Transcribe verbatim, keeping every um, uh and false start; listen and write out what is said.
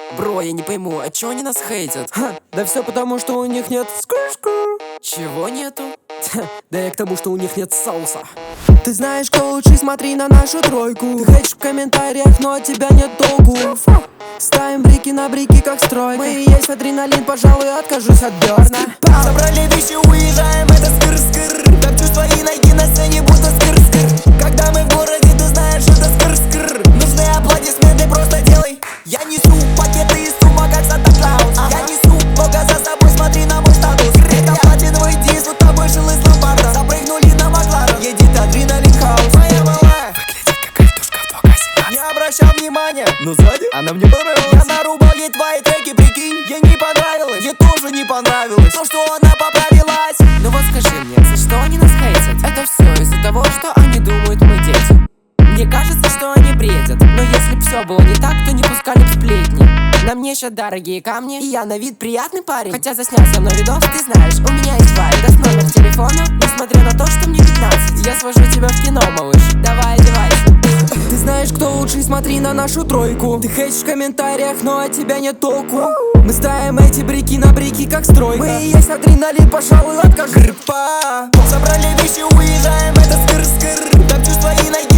Бро, я не пойму, а чё они нас хейтят? Ха, да все потому, что у них нет скр-скр. Чего нету? Да я к тому, что у них нет соуса. Ты знаешь, кто лучше, смотри на нашу тройку. Ты хейтишь в комментариях, но от тебя нет толку. Ставим брики на брики, как стройка. Мы и есть адреналин, пожалуй, откажусь от Бёрна. Собрали вещи, уезжаем, это скр-скр. Топчу свои ноги на сцене, будто скр-скр. Когда мы в городе, ты знаешь, это скр-скр. Нужны аплодисменты, просто делай. Я несу пакеты из сумок, как Санта-Клаус. Я несу много за собой, смотри на мой статус. Это платиновый диск, вот тобой жил из ломбарда. Запрыгнули на Макларен, едет адреналин хаус. Моя малая Выглядит как картошка в два ка не обращай внимания, Но сзади она мне понравилась. я нарубал ей твои треки, прикинь. Ей не понравилось, ей тоже не понравилось то, что она поправилась. Ну вот скажи мне, за что они нас хейтят? Это все из-за того, что они думают, мы дети. Мне кажется, что они бредят. Но если б все было не так, то не пускали б сплетни. На мне еще дорогие камни, и я на вид приятный парень. Хотя заснял со мной видос, ты знаешь, у меня есть вайб. Даст номер телефона, несмотря на то, что мне пятнадцать. Я свожу тебя в кино, малыш, давай одевайся. Ты знаешь, кто лучший, смотри на нашу тройку. Ты хейтишь в комментариях, но от тебя нет толку. Мы ставим эти брики на брики, как стройка. Мы и есть адреналин, пожалуй, откажи. Собрали вещи, уезжаем, это скр-скр. Топчу свои ноги